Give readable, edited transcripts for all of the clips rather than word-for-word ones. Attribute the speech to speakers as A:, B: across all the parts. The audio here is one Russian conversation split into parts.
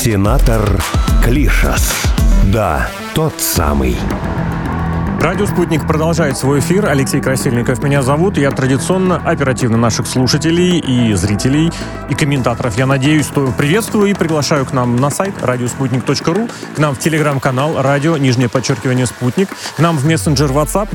A: Сенатор Клишас. Да, тот самый.
B: Радио «Спутник» продолжает свой эфир. Алексей Красильников меня зовут. Я традиционно оперативно наших слушателей и зрителей, и комментаторов, я надеюсь, что приветствую и приглашаю к нам на сайт radiosputnik.ru, к нам в телеграм-канал радио, _спутник, к нам в мессенджер WhatsApp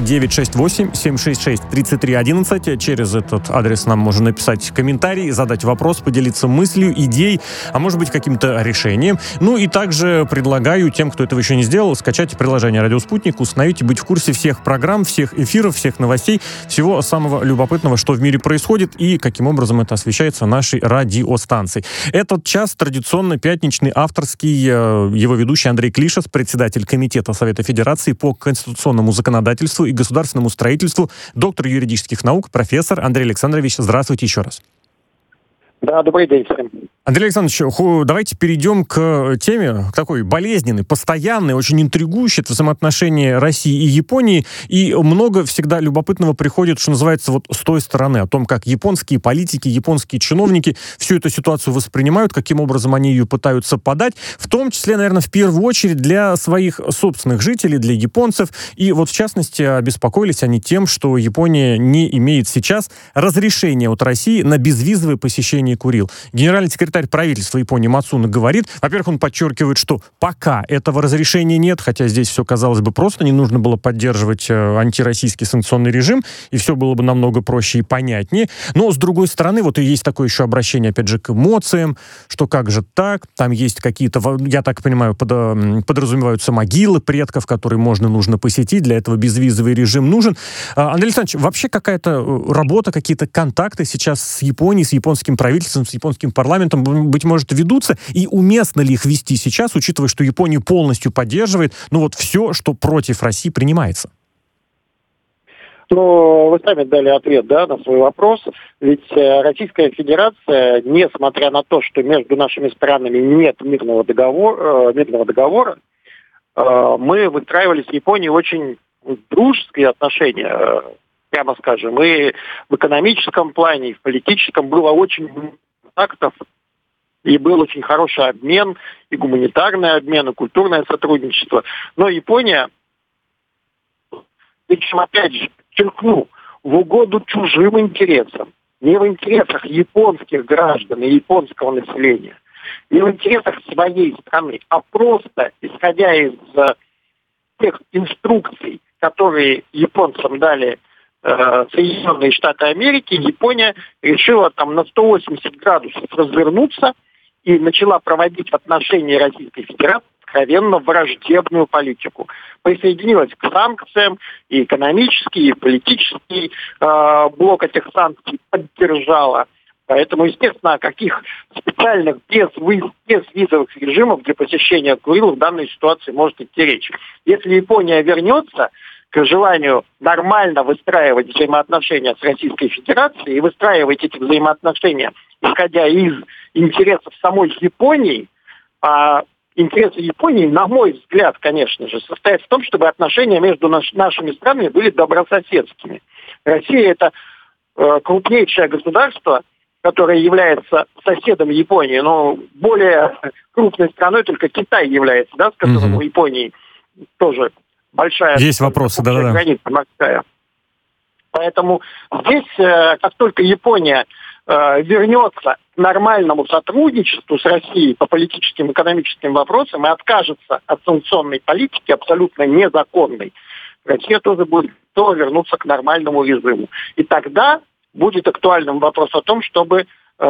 B: 968-766-3311. Через этот адрес нам можно написать комментарий, задать вопрос, поделиться мыслью, идеей, а может быть каким-то решением. Ну и также предлагаю тем, кто этого еще не сделал, скачать приложение «Радио Спутник», установить и быть в курсе всех программ, всех эфиров, всех новостей, всего самого любопытного, что в мире происходит и каким образом это освещается нашей радиостанцией. Этот час традиционно пятничный, авторский, его ведущий Андрей Клишас, председатель Комитета Совета Федерации по конституционному законодательству и государственному строительству, доктор юридических наук, профессор Андрей Александрович. Здравствуйте еще раз.
C: Да, добрый день всем.
B: Андрей Александрович, давайте перейдем к теме такой болезненной, постоянной, очень интригующей. Это взаимоотношения России и Японии. И много всегда любопытного приходит, что называется, вот с той стороны, о том, как японские политики, японские чиновники всю эту ситуацию воспринимают, каким образом они ее пытаются подать, в том числе, наверное, в первую очередь для своих собственных жителей, для японцев. И вот, в частности, обеспокоились они тем, что Япония не имеет сейчас разрешения от России на безвизовое посещение Курил. Генеральный секретарь правительства Японии Мацуна говорит, во-первых, он подчеркивает, что пока этого разрешения нет, хотя здесь все, казалось бы, просто, не нужно было поддерживать антироссийский санкционный режим, и все было бы намного проще и понятнее. Но, с другой стороны, вот и есть такое еще обращение, опять же, к эмоциям, что как же так, там есть какие-то, я так понимаю, подразумеваются могилы предков, которые нужно посетить, для этого безвизовый режим нужен. Андрей Александрович, вообще какая-то работа, какие-то контакты сейчас с Японией, с японским правительством, с японским парламентом, быть может, ведутся, и уместно ли их вести сейчас, учитывая, что Япония полностью поддерживает, все, что против России принимается?
C: Ну, вы сами дали ответ, да, на свой вопрос. Ведь Российская Федерация, несмотря на то, что между нашими странами нет мирного договора, мы выстраивали с Японией очень дружеские отношения, прямо скажем, и в экономическом плане, и в политическом было очень много контактов, и был очень хороший обмен, и гуманитарный обмен, и культурное сотрудничество. Но Япония, причем, опять же, подчеркну, в угоду чужим интересам, не в интересах японских граждан и японского населения, не в интересах своей страны, а просто исходя из тех инструкций, которые японцам дали Соединенные Штаты Америки, Япония решила там на 180 градусов развернуться и начала проводить в отношении Российской Федерации откровенно враждебную политику. Присоединилась к санкциям, и экономический, и политический блок этих санкций поддержала. Поэтому, естественно, о каких специальных безвизовых режимов для посещения Курил в данной ситуации может идти речь. Если Япония вернется к желанию нормально выстраивать взаимоотношения с Российской Федерацией и выстраивать эти взаимоотношения, исходя из интересов самой Японии, а интересы Японии, на мой взгляд, конечно же, состоят в том, чтобы отношения между нашими странами были добрососедскими. Россия – это крупнейшее государство, которое является соседом Японии, но более крупной страной только Китай является, да, с которым у Японии тоже большая...
B: Есть вопросы, да-да-да.
C: Граница морская. Поэтому здесь, как только Япония вернется к нормальному сотрудничеству с Россией по политическим и экономическим вопросам и откажется от санкционной политики, абсолютно незаконной, Россия тоже будет готова вернуться к нормальному режиму. И тогда будет актуальным вопрос о том, чтобы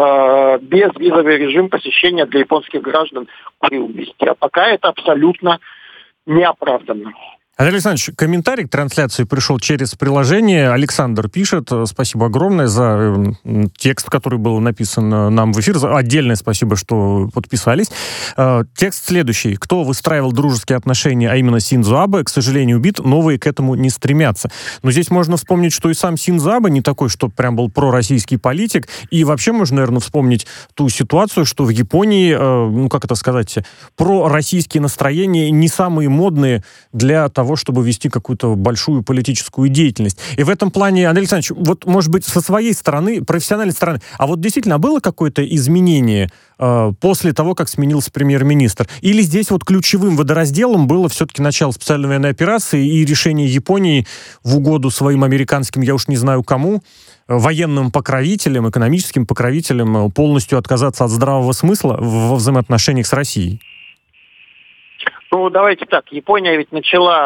C: безвизовый режим посещения для японских граждан Курил ввести. А пока это абсолютно неоправданно.
B: Андрей Александрович, комментарий к трансляции пришел через приложение. Александр пишет, спасибо огромное за текст, который был написан нам в эфир. Отдельное спасибо, что подписались. Текст следующий. Кто выстраивал дружеские отношения, а именно Синдзо Абе, к сожалению, убит, новые к этому не стремятся. Но здесь можно вспомнить, что и сам Синдзо Абе не такой, что прям был пророссийский политик. И вообще можно, наверное, вспомнить ту ситуацию, что в Японии, пророссийские настроения не самые модные для того, того, чтобы вести какую-то большую политическую деятельность. И в этом плане, Андрей Александрович, вот, может быть, со своей стороны, профессиональной стороны, а вот действительно было какое-то изменение после того, как сменился премьер-министр? Или здесь вот ключевым водоразделом было все-таки начало специальной военной операции и решение Японии в угоду своим американским, я уж не знаю кому, военным покровителям, экономическим покровителям полностью отказаться от здравого смысла во взаимоотношениях с Россией?
C: Ну, давайте так. Япония ведь начала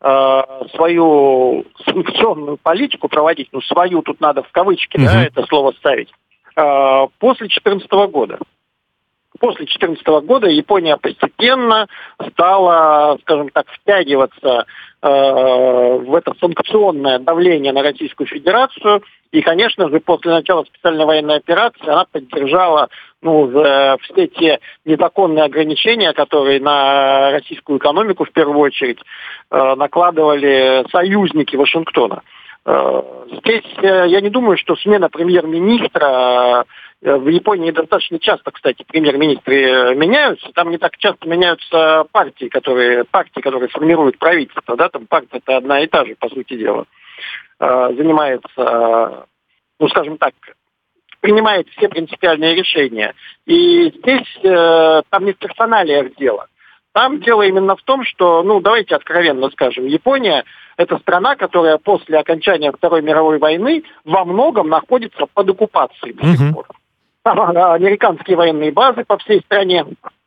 C: свою санкционную политику проводить, ну, свою тут надо в кавычки, да, это слово ставить, после 2014 года. После 2014 года Япония постепенно стала, скажем так, втягиваться в это санкционное давление на Российскую Федерацию. И, конечно же, после начала специальной военной операции она поддержала все те незаконные ограничения, которые на российскую экономику в первую очередь накладывали союзники Вашингтона. Здесь я не думаю, что смена премьер-министра в Японии достаточно часто, кстати, премьер-министры меняются. Там не так часто меняются партии, которые формируют правительство. Да? Там партия-то одна и та же, по сути дела. Занимается, скажем так, принимает все принципиальные решения. И здесь там не в персоналиях дело. Там дело именно в том, что, давайте откровенно скажем, Япония – это страна, которая после окончания Второй мировой войны во многом находится под оккупацией до сих пор. Там американские военные базы по всей стране.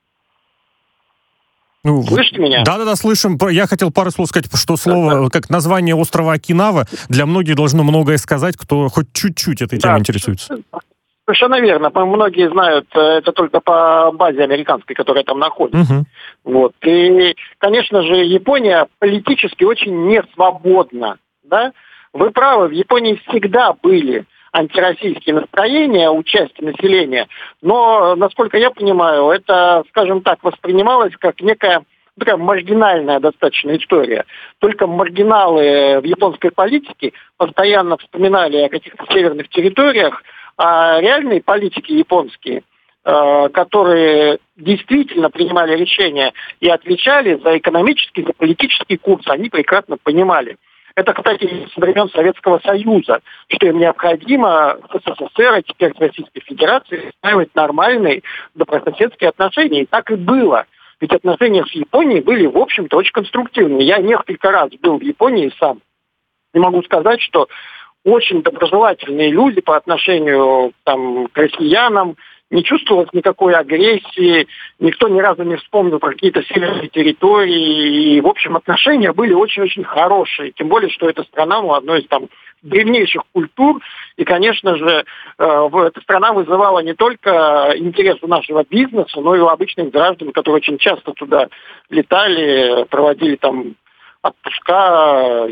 C: Слышите меня?
B: Да, слышим. Я хотел пару слов сказать, что слово, как название острова Окинава, для многих должно многое сказать, кто хоть чуть-чуть этой темой интересуется.
C: Совершенно верно. Многие знают это только по базе американской, которая там находится. И, конечно же, Япония политически очень несвободна. Да? Вы правы, в Японии всегда были антироссийские настроения у части населения, но, насколько я понимаю, это, скажем так, воспринималось как некая такая маргинальная достаточно история. Только маргиналы в японской политике постоянно вспоминали о каких-то северных территориях, а реальные политики японские, которые действительно принимали решения и отвечали за экономический, за политический курс, они прекрасно понимали. Это, кстати, со времен Советского Союза, что им необходимо с СССР, а теперь с Российской Федерацией, устраивать нормальные добрососедские отношения. И так и было. Ведь отношения с Японией были, в общем-то, очень конструктивными. Я несколько раз был в Японии сам. И могу сказать, что очень доброжелательные люди по отношению к россиянам, не чувствовалось никакой агрессии, никто ни разу не вспомнил про какие-то северные территории. И, в общем, отношения были очень-очень хорошие. Тем более, что эта страна, одной из древнейших культур. И, конечно же, эта страна вызывала не только интерес у нашего бизнеса, но и у обычных граждан, которые очень часто туда летали, проводили там отпуска.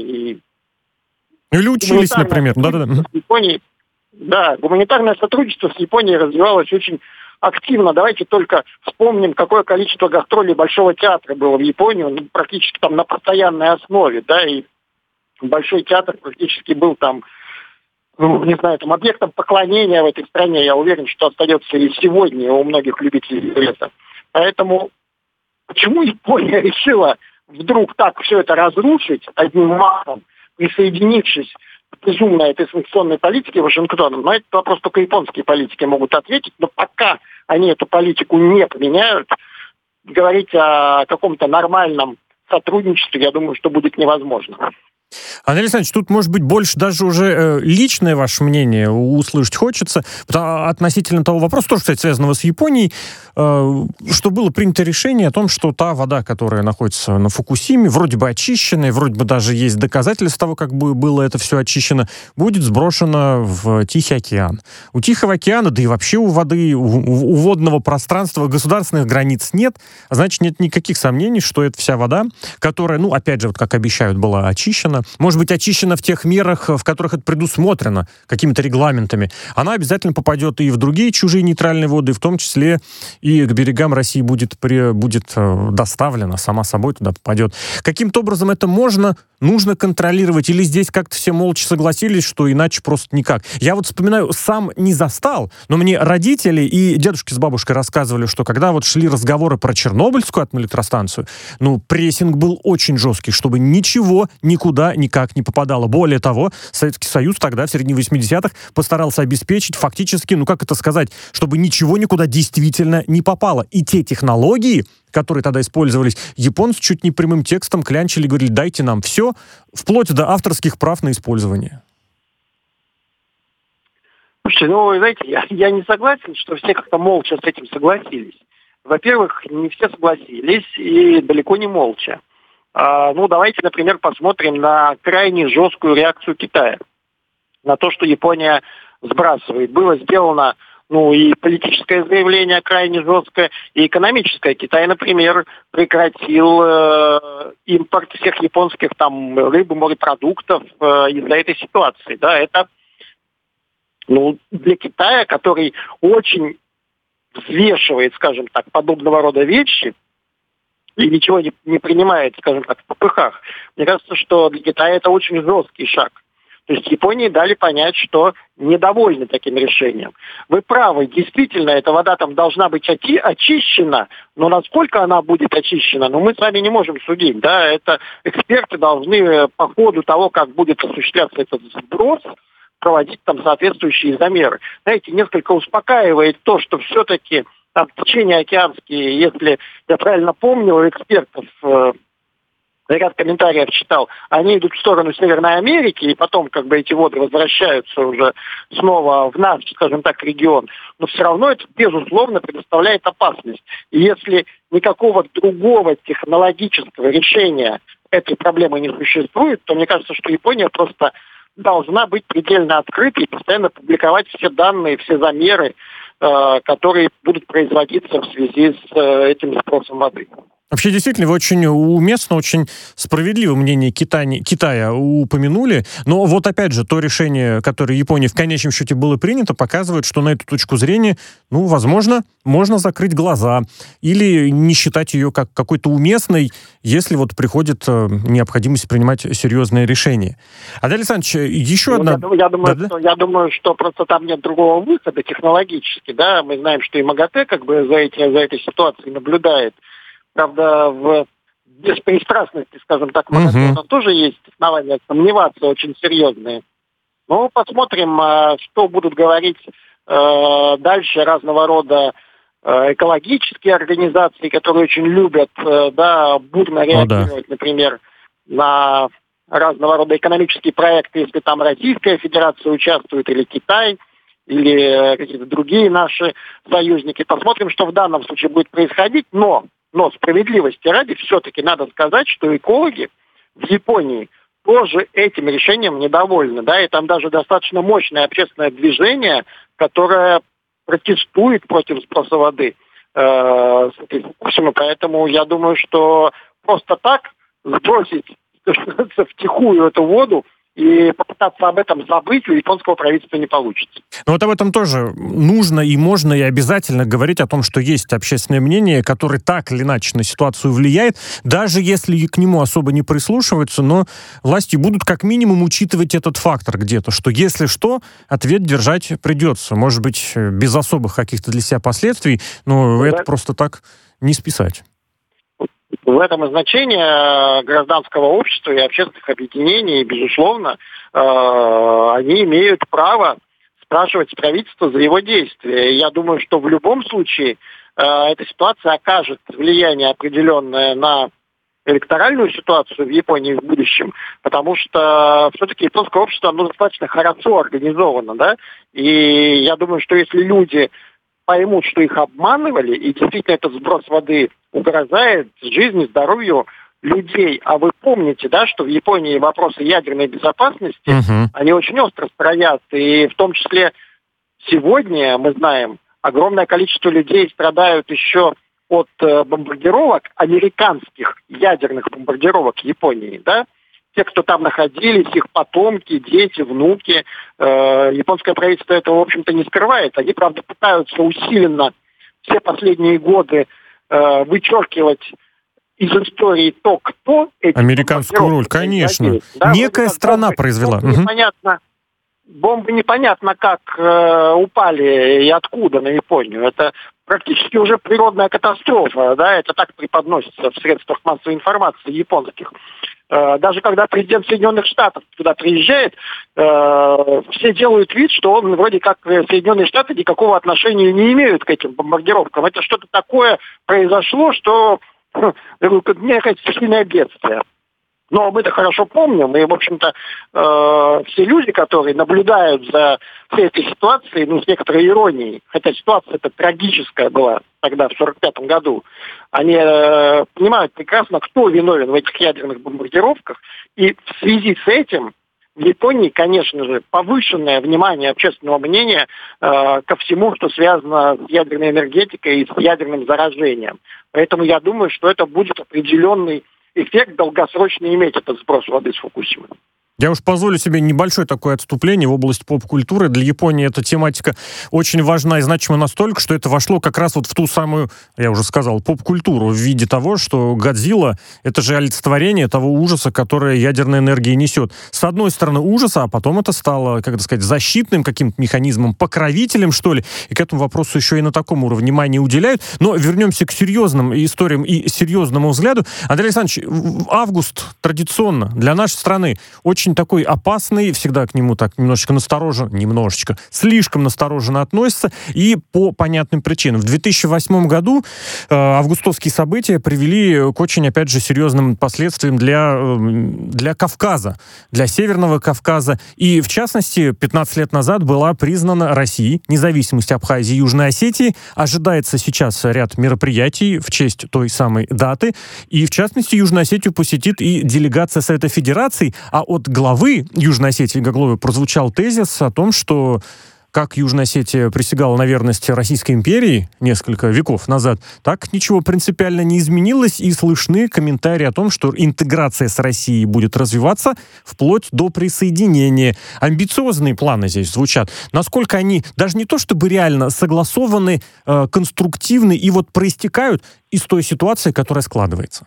B: Или учились, например.
C: Да, гуманитарное сотрудничество с Японией развивалось очень активно. Давайте только вспомним, какое количество гастролей Большого театра было в Японии, практически там на постоянной основе, да, и Большой театр практически был там, объектом поклонения в этой стране. Я уверен, что остается и сегодня у многих любителей балета. Поэтому почему Япония решила вдруг так все это разрушить одним махом, присоединившись к безумной этой санкционной политике Вашингтона? Но этот вопрос только японские политики могут ответить. Но пока они эту политику не поменяют, говорить о каком-то нормальном сотрудничестве, я думаю, что будет невозможно.
B: Андрей Александрович, тут, может быть, больше даже уже личное ваше мнение услышать хочется относительно того вопроса, тоже, кстати, связанного с Японией, что было принято решение о том, что та вода, которая находится на Фукусиме, вроде бы очищенная, вроде бы даже есть доказательства того, как бы было это все очищено, будет сброшена в Тихий океан. У Тихого океана, да и вообще у воды, у водного пространства государственных границ нет, а значит, нет никаких сомнений, что это вся вода, которая, опять же, вот как обещают, была очищена, может быть, очищена в тех мерах, в которых это предусмотрено какими-то регламентами, она обязательно попадет и в другие чужие нейтральные воды, в том числе и к берегам России будет доставлена, сама собой туда попадет. Каким-то образом это нужно контролировать, или здесь как-то все молча согласились, что иначе просто никак? Я вот вспоминаю, сам не застал, но мне родители и дедушки с бабушкой рассказывали, что когда вот шли разговоры про Чернобыльскую атомную электростанцию, прессинг был очень жесткий, чтобы ничего никуда никак не попадало. Более того, Советский Союз тогда, в середине 80-х, постарался обеспечить фактически, чтобы ничего никуда действительно не попало. И те технологии, которые тогда использовались, японцы чуть не прямым текстом клянчили и говорили: дайте нам все, вплоть до авторских прав на использование.
C: Слушайте, вы знаете, я не согласен, что все как-то молча с этим согласились. Во-первых, не все согласились, и далеко не молча. Давайте, например, посмотрим на крайне жесткую реакцию Китая на то, что Япония сбрасывает. Было сделано и политическое заявление крайне жесткое, и экономическое. Китай, например, прекратил импорт всех японских рыбы, морепродуктов из-за этой ситуации. Да, это для Китая, который очень взвешивает, скажем так, подобного рода вещи и ничего не принимает, скажем так, в попыхах, мне кажется, что для Китая это очень жесткий шаг. То есть Японии дали понять, что недовольны таким решением. Вы правы, действительно, эта вода там должна быть очищена, но насколько она будет очищена, мы с вами не можем судить. Да? Это эксперты должны по ходу того, как будет осуществляться этот сброс, проводить соответствующие замеры. Знаете, несколько успокаивает то, что все-таки течения океанские, если я правильно помню, у экспертов ряд комментариев читал, они идут в сторону Северной Америки, и потом эти воды возвращаются уже снова в наш, скажем так, регион. Но все равно это, безусловно, предоставляет опасность. И если никакого другого технологического решения этой проблемы не существует, то мне кажется, что Япония просто должна быть предельно открытой и постоянно публиковать все данные, все замеры, которые будут производиться в связи с этим спросом воды.
B: Вообще, действительно, вы очень уместно, очень справедливо мнение Китая упомянули. Но вот опять же, то решение, которое Японии в конечном счете было принято, показывает, что на эту точку зрения, возможно, можно закрыть глаза или не считать ее как какой-то уместной, если приходит необходимость принимать серьезное решение. Адель Александрович, еще одна...
C: Я думаю, что просто там нет другого выхода технологически. Да? Мы знаем, что и МАГАТЭ за этой ситуацией наблюдает. Правда, в беспристрастности, скажем так, МАГАТЭ тоже есть основания сомневаться очень серьезные. Но посмотрим, что будут говорить дальше разного рода экологические организации, которые очень любят бурно реагировать, например, на разного рода экономические проекты, если там Российская Федерация участвует, или Китай, или какие-то другие наши союзники. Посмотрим, что в данном случае будет происходить, но справедливости ради все-таки надо сказать, что экологи в Японии тоже этим решением недовольны. Да, и там даже достаточно мощное общественное движение, которое протестует против сброса воды. Поэтому я думаю, что просто так сбросить втихую эту воду и попытаться об этом забыть у японского правительства не получится.
B: Но об этом тоже нужно и можно и обязательно говорить о том, что есть общественное мнение, которое так или иначе на ситуацию влияет, даже если к нему особо не прислушиваются, но власти будут как минимум учитывать этот фактор где-то, что если что, ответ держать придется. Может быть, без особых каких-то для себя последствий, но это просто так не списать.
C: В этом и значение гражданского общества и общественных объединений, безусловно, они имеют право спрашивать правительство за его действия. И я думаю, что в любом случае эта ситуация окажет влияние определенное на электоральную ситуацию в Японии в будущем, потому что все-таки японское общество достаточно хорошо организовано, да, и я думаю, что если люди поймут, что их обманывали, и действительно этот сброс воды угрожает жизни, здоровью людей. А вы помните, да, что в Японии вопросы ядерной безопасности, они очень остро стоят. И в том числе сегодня, мы знаем, огромное количество людей страдают еще от бомбардировок, американских ядерных бомбардировок Японии, да. те, кто там находились, их потомки, дети, внуки. Японское правительство этого, в общем-то, не скрывает. Они, правда, пытаются усиленно все последние годы вычеркивать из истории то, кто эти
B: американскую роль, конечно.
C: Да,
B: некая страна произвела.
C: Бомбы непонятно как упали и откуда на Японию. Это практически уже природная катастрофа, да, это так преподносится в средствах массовой информации японских. Даже когда президент Соединенных Штатов туда приезжает, все делают вид, что он вроде как Соединенные Штаты никакого отношения не имеют к этим бомбардировкам. Это что-то такое произошло, что некое стихийное бедствие. Но мы-то хорошо помним, и, в общем-то, все люди, которые наблюдают за всей этой ситуацией, с некоторой иронией, хотя ситуация-то трагическая была тогда, в 1945 году, они понимают прекрасно, кто виновен в этих ядерных бомбардировках, и в связи с этим в Японии, конечно же, повышенное внимание общественного мнения ко всему, что связано с ядерной энергетикой и с ядерным заражением. Поэтому я думаю, что это будет определенный эффект долгосрочно иметь этот сброс воды с Фукусимы.
B: Я уж позволю себе небольшое такое отступление в область поп-культуры. Для Японии эта тематика очень важна и значима настолько, что это вошло как раз вот в ту самую, я уже сказал, поп-культуру в виде того, что Годзилла — это же олицетворение того ужаса, которое ядерная энергия несет. С одной стороны ужаса, а потом это стало, как это сказать, защитным каким-то механизмом, покровителем, что ли. И к этому вопросу еще и на таком уровне внимания уделяют. Но вернемся к серьезным историям и серьезному взгляду. Андрей Александрович, август традиционно для нашей страны очень такой опасный, всегда к нему так слишком настороженно относится, и по понятным причинам. В 2008 году августовские события привели к очень, опять же, серьезным последствиям для Кавказа, для Северного Кавказа. И, в частности, 15 лет назад была признана Россией независимость Абхазии и Южной Осетии. Ожидается сейчас ряд мероприятий в честь той самой даты. И, в частности, Южную Осетию посетит и делегация Совета Федерации, а от главы Южной Осетии Гагловой прозвучал тезис о том, что как Южная Осетия присягала на верность Российской империи несколько веков назад, так ничего принципиально не изменилось, и слышны комментарии о том, что интеграция с Россией будет развиваться вплоть до присоединения. Амбициозные планы здесь звучат. Насколько они даже не то чтобы реально согласованы, конструктивны и вот проистекают из той ситуации, которая складывается?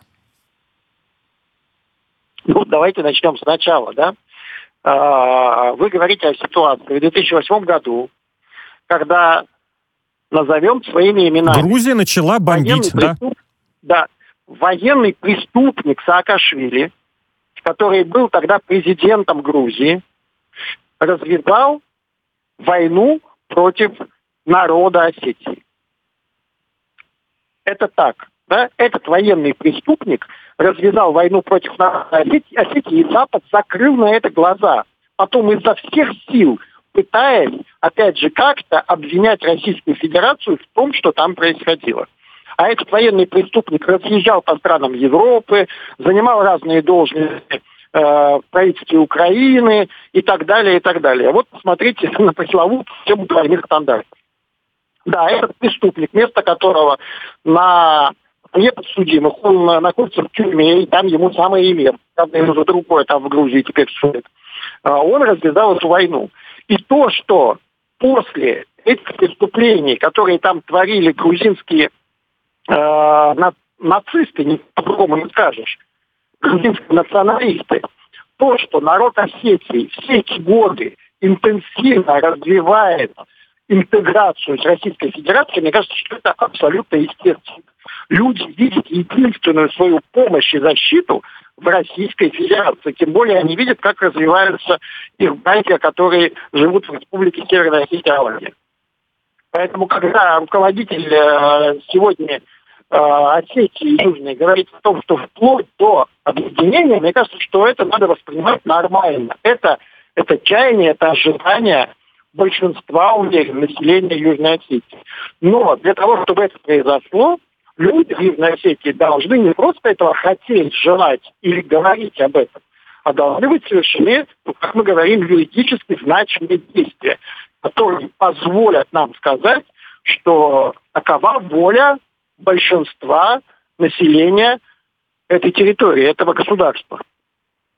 C: Давайте начнем сначала, да? Вы говорите о ситуации в 2008 году, когда, назовем своими именами...
B: Грузия начала бомбить,
C: да? Военный преступник Саакашвили, который был тогда президентом Грузии, развязал войну против народа Осетии. Это так, да? Этот военный преступник развязал войну против народа Осетии, и Запад закрыл на это глаза. Потом изо всех сил пытаясь, опять же, как-то обвинять Российскую Федерацию в том, что там происходило. А этот военный преступник разъезжал по странам Европы, занимал разные должности в правительстве Украины и так далее, и так далее. Вот посмотрите на пресловутую тему двойных стандартов. Да, этот преступник, место которого на неподсудимых, он находится в тюрьме, и там ему самое имя. Правда, ему уже другое там в Грузии теперь судят. Он развязал эту войну. И то, что после этих преступлений, которые там творили грузинские нацисты, не по-другому не скажешь, грузинские националисты, то, что народ Осетии все эти годы интенсивно развивает интеграцию с Российской Федерацией, мне кажется, что это абсолютно естественно. Люди видят единственную свою помощь и защиту в Российской Федерации. Тем более они видят, как развиваются их братья, которые живут в Республике Северная Осетия. Поэтому, когда руководитель сегодня Осетии Южной говорит о том, что вплоть до объединения, мне кажется, что это надо воспринимать нормально. Это чаяние, это ожидание большинства, уверен, населения Южной Осетии. Но для того, чтобы это произошло, люди в Южной Осетии должны не просто этого хотеть, желать или говорить об этом, а должны быть совершены, как мы говорим, юридически значимые действия, которые позволят нам сказать, что такова воля большинства населения этой территории, этого государства.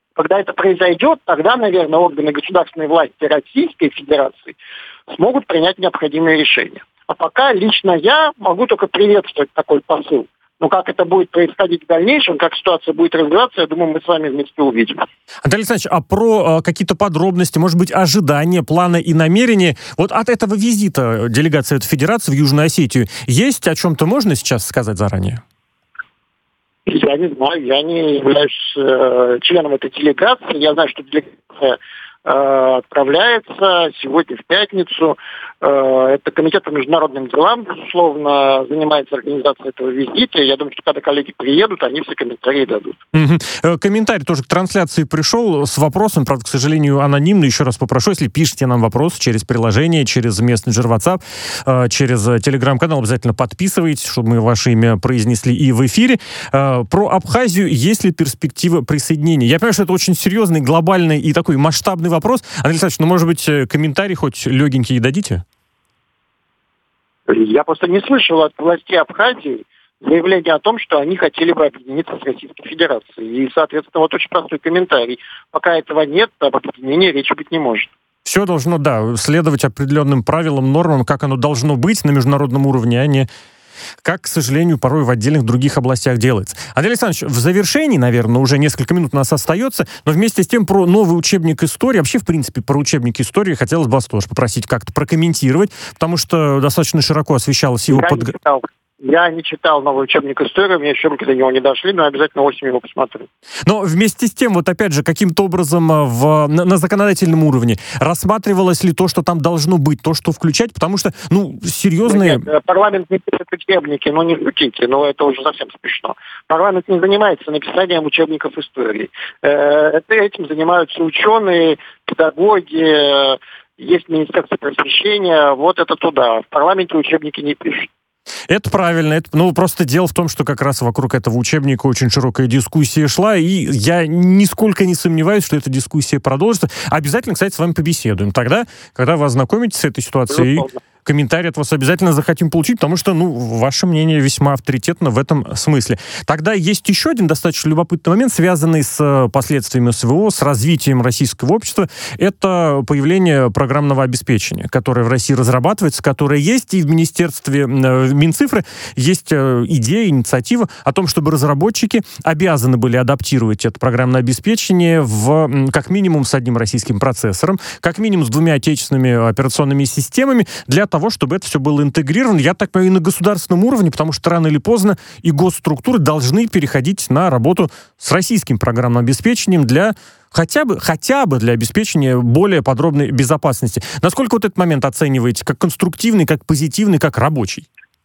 C: Когда это произойдет, тогда, наверное, органы государственной власти Российской Федерации смогут принять необходимые решения. А пока лично я могу только приветствовать такой посыл. Но как это будет происходить в дальнейшем, как ситуация будет развиваться, я думаю, мы с вами вместе увидим.
B: Андрей Александрович, а про какие-то подробности, может быть, ожидания, планы и намерения вот от этого визита делегации Совета Федерации в Южную Осетию есть о чем-то можно сейчас сказать заранее?
C: Я не знаю, я не являюсь членом этой делегации. Я знаю, что делегация отправляется сегодня в пятницу. Это комитет по международным делам, безусловно, занимается организацией этого визита. Я думаю, что когда коллеги приедут, они все комментарии дадут.
B: Комментарий тоже к трансляции пришел с вопросом, правда, к сожалению, анонимно. Еще раз попрошу, если пишите нам вопрос через приложение, через мессенджер WhatsApp, через телеграм-канал, обязательно подписывайтесь, чтобы мы ваше имя произнесли и в эфире. Про Абхазию, есть ли перспектива присоединения? Я понимаю, что это очень серьезный, глобальный и такой масштабный вопрос. Андрей Александрович, может быть, комментарий хоть легенький дадите?
C: Я просто не слышал от властей Абхазии заявление о том, что они хотели бы объединиться с Российской Федерацией. И, соответственно, вот очень простой комментарий. Пока этого нет, об объединении речи быть не может.
B: Все должно, следовать определенным правилам, нормам, как оно должно быть на международном уровне, а не как, к сожалению, порой в отдельных других областях делается. Андрей Александрович, в завершении, наверное, уже несколько минут у нас остается, но вместе с тем про новый учебник истории, вообще, в принципе, про учебник истории хотелось бы вас тоже попросить как-то прокомментировать, потому что достаточно широко освещалась его
C: Я не читал новый учебник истории, у меня еще руки до него не дошли, но обязательно осенью его посмотрю.
B: Но вместе с тем, вот опять же, каким-то образом на законодательном уровне рассматривалось ли то, что там должно быть, то, что включать, потому что, серьезные...
C: Нет, парламент не пишет учебники, не шутите, это уже совсем смешно. Парламент не занимается написанием учебников истории. Этим занимаются ученые, педагоги, есть Министерство просвещения, вот это туда. В парламенте учебники не пишут.
B: Это правильно. Просто дело в том, что как раз вокруг этого учебника очень широкая дискуссия шла, и я нисколько не сомневаюсь, что эта дискуссия продолжится. Обязательно, кстати, с вами побеседуем. Тогда, когда вы ознакомитесь с этой ситуацией, комментарий от вас обязательно захотим получить, потому что, ваше мнение весьма авторитетно в этом смысле. Тогда есть еще один достаточно любопытный момент, связанный с последствиями СВО, с развитием российского общества. Это появление программного обеспечения, которое в России разрабатывается, которое есть, и в Министерстве Минцифры есть идея, инициатива о том, чтобы разработчики обязаны были адаптировать это программное обеспечение как минимум с одним российским процессором, как минимум с 2 отечественными операционными системами, для того, чтобы это все было интегрировано, я так понимаю, и на государственном уровне, потому что рано или поздно и госструктуры должны переходить на работу с российским программным обеспечением для хотя бы для обеспечения более подробной безопасности. Насколько вот этот момент оцениваете как конструктивный, как позитивный, как рабочий?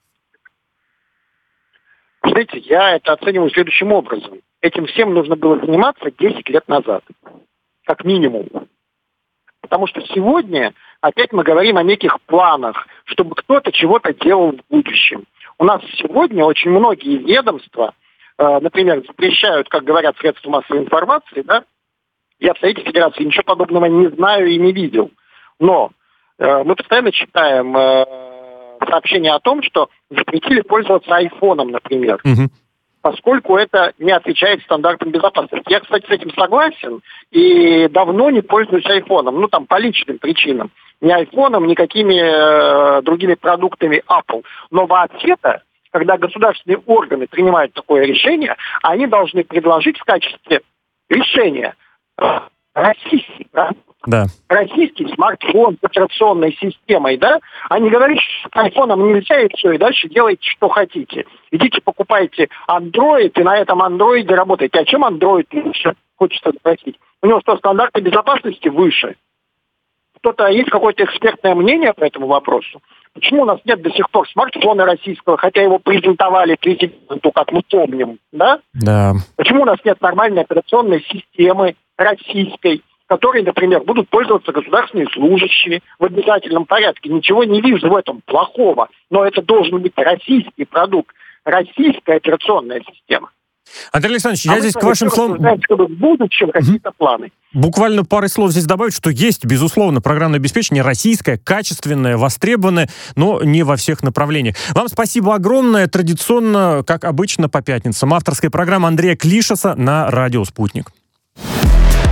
C: Знаете, я это оцениваю следующим образом. Этим всем нужно было заниматься 10 лет назад, как минимум. Потому что сегодня опять мы говорим о неких планах, чтобы кто-то чего-то делал в будущем. У нас сегодня очень многие ведомства, например, запрещают, как говорят, средства массовой информации, Я в Совете Федерации ничего подобного не знаю и не видел. Но мы постоянно читаем сообщения о том, что запретили пользоваться айфоном, например. Поскольку это не отвечает стандартам безопасности. Я, кстати, с этим согласен и давно не пользуюсь айфоном. По личным причинам. Ни айфоном, ни какими другими продуктами Apple. Но вообще-то, когда государственные органы принимают такое решение, они должны предложить в качестве решения российский продукт.
B: Да.
C: Российский смартфон с операционной системой, а не говорить, что с айфоном нельзя, и все, и дальше делайте, что хотите. Идите, покупайте Android, и на этом андроиде работайте. А чем Android лучше, хочется спросить? У него что, стандарты безопасности выше? Есть какое-то экспертное мнение по этому вопросу? Почему у нас нет до сих пор смартфона российского, хотя его презентовали президенту, как мы помним,
B: Да.
C: Почему у нас нет нормальной операционной системы российской, которой, например, будут пользоваться государственные служащие в обязательном порядке? Ничего не вижу в этом плохого, но это должен быть российский продукт, российская операционная система.
B: Андрей Александрович, я здесь к вашим словам...
C: Чтобы в будущем какие-то планы.
B: Буквально парой слов здесь добавить, что есть, безусловно, программное обеспечение российское, качественное, востребованное, но не во всех направлениях. Вам спасибо огромное. Традиционно, как обычно, по пятницам. Авторская программа Андрея Клишаса на радио «Спутник».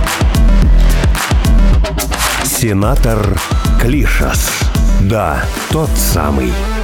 A: Сенатор Клишас. Да, тот самый.